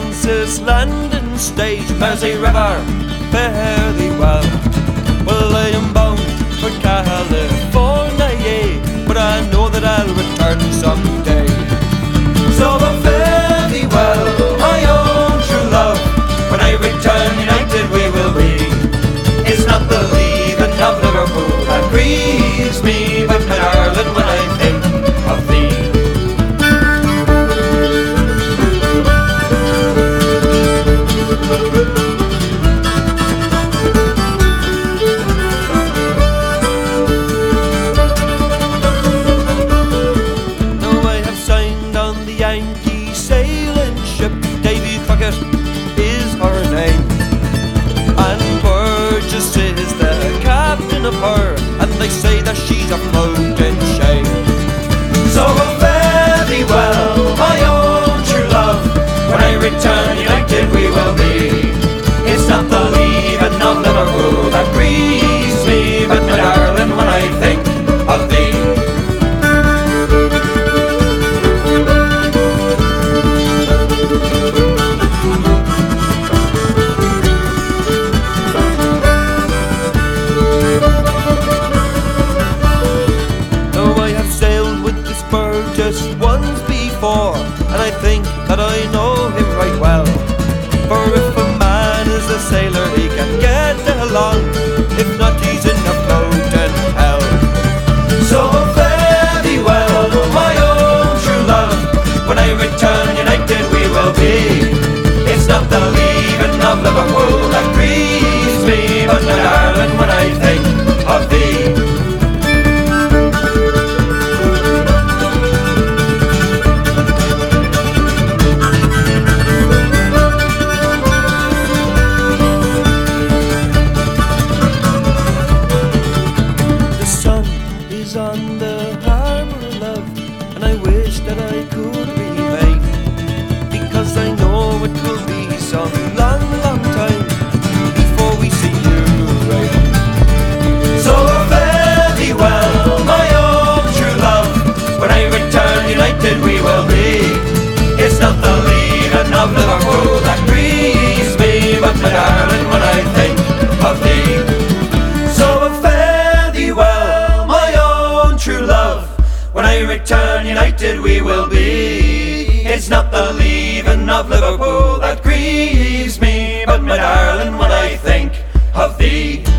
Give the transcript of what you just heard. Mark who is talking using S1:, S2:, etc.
S1: Prince's Landing Stage, Mersey River, fare thee well. Well, I am bound for California, yeah, but I know that I'll return someday. So fare thee well, my own true love. When I return, united we will be. It's not the leaving of Liverpool that grieves me, but my darling, when I think of thee. Now I have signed on the Yankee sailing ship. Davy Crockett is her name, and Burgess is the captain of her, and they say that she's a floating shame. So fare thee well, my own true love. When I return, united we will be. It's not the leaving of Liverpool that grieves me, but my darling, when I think of thee. Just once before, and I think that I know him right well. For if a man is a sailor, he can get along. If not, he's in a floating hell. So fare thee well, my own true love. When I return, united we will be. It's not the leaving of Liverpool that grieves me, but my darling, when I think of thee. On the harbour, love, and I wish that I could remain, because I know it will be some long, long time before we see you again. So fare thee well, my own true love. When I return, united we will be. It's not the leaving of Liverpool that grieves me, but my darling, when I think of thee. So fare thee well, my own true love. When I return, united we will be. It's not the leaving of Liverpool that grieves me, but my darling, when I think of thee.